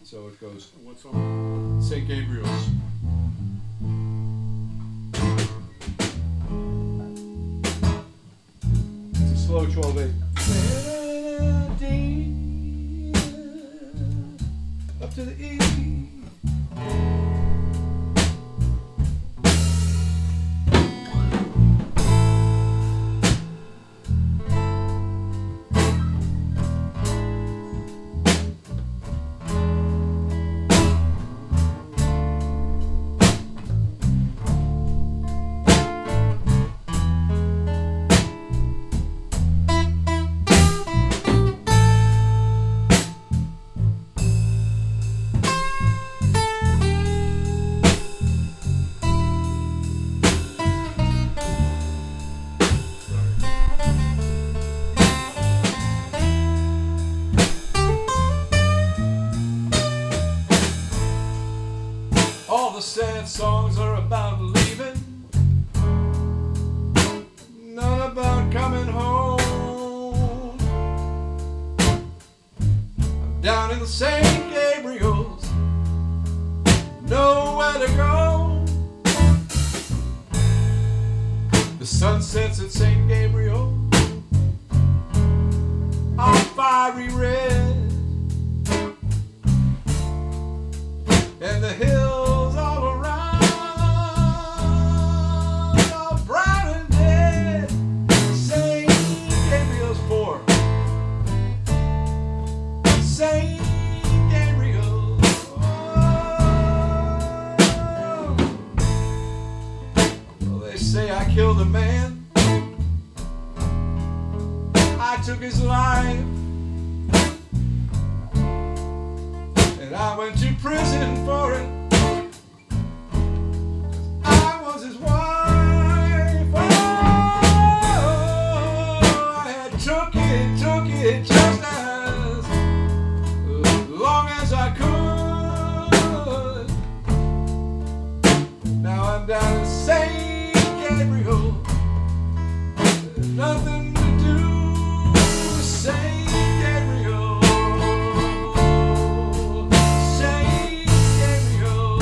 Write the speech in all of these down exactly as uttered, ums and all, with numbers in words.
So it goes. What's on? Saint Gabriel's. It's a slow twelve eight. Up to the E. All the sad songs are about leaving, none about coming home. I'm down in the Saint Gabriel's, nowhere to go. The sun sets at Saint Gabriel on fiery red, and the hills Saint Gabriel. Oh. Well, they say I killed a man, I took his life, and I went to prison for it. I was his wife. Oh, I had took it, took it just as long as I could. Now I'm down in Saint Gabriel. There's nothing to do with Saint Gabriel. Saint Gabriel.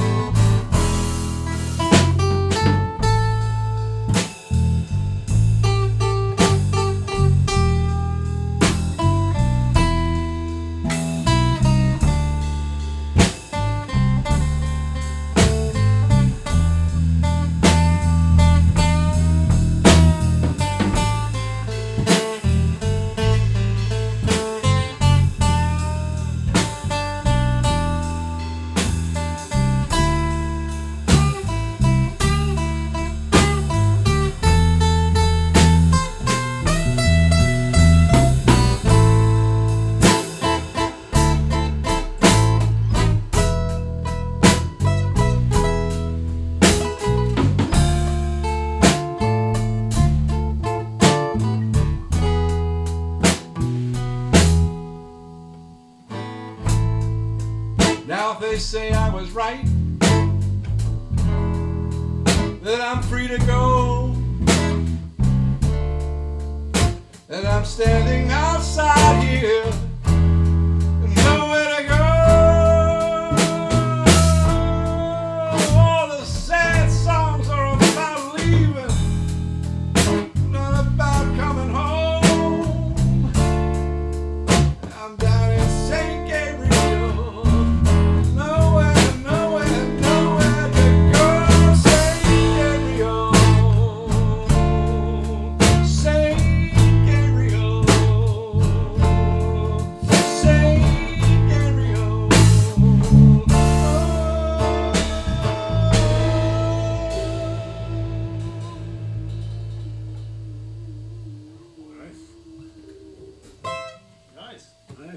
Now if they say I was right, that I'm free to go, and I'm standing outside here